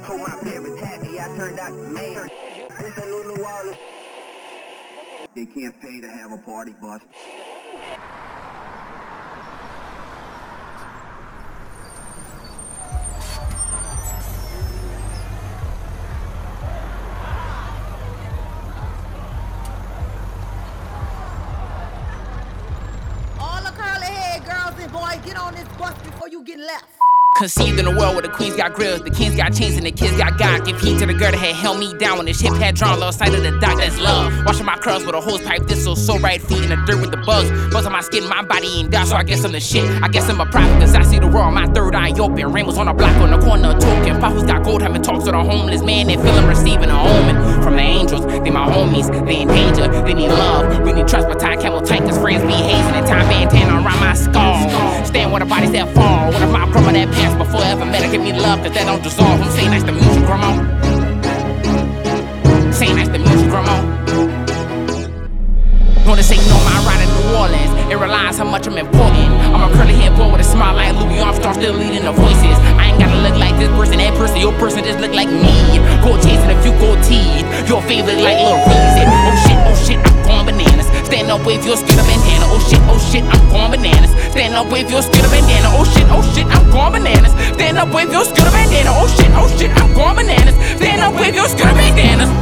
Told my parents happy, I turned out the mayor. This a New Orleans. They can't pay to have a party bus. All the curly head girls and boys, get on this bus before you get left. Conceived in a world where the queens got grills, the kings got chains, and the kids got God. Give heat to the girl that had held me down when this hip had drawn. Lost sight of the dock, that's love. Washing my curls with a hose pipe, this so right. Feet in the dirt with the bugs. Buzz on my skin, my body ain't down, so I guess I'm the shit. I guess I'm a prophet, cause I see the world, my third eye open. Rainbows on the block, on the corner, token. Papa's got gold, having talks with a homeless man. They feel him receiving a omen from the angels. They my homies, they in danger, they need love. We need trust, but tie camel tight, cause friends be hazing. And time bandana around my skull. Stand where the bodies that fall. What if my grandma that passed before I ever met her? Give me love, cause that don't dissolve. I'm saying that's the music, grandma. Saying that's the music, grandma. Wanna say no, my ride in New Orleans. It relies how much I'm important. I'm a curly head boy with a smile like Louis Armstrong, still leading the voices. I ain't gotta look like this person, that person, your person just look like me. Gold chains and a few gold teeth. Your favorite like Lil Reezy. Oh shit, I'm going bananas. Stand up, wave your skirt bandana. Oh shit, I'm going bananas. Stand up, wave your skirt bandana. Oh shit, I'm going bananas. Stand up, wave your skirt bandana. Oh shit, I'm going bananas. Stand up, wave your skirt bandana.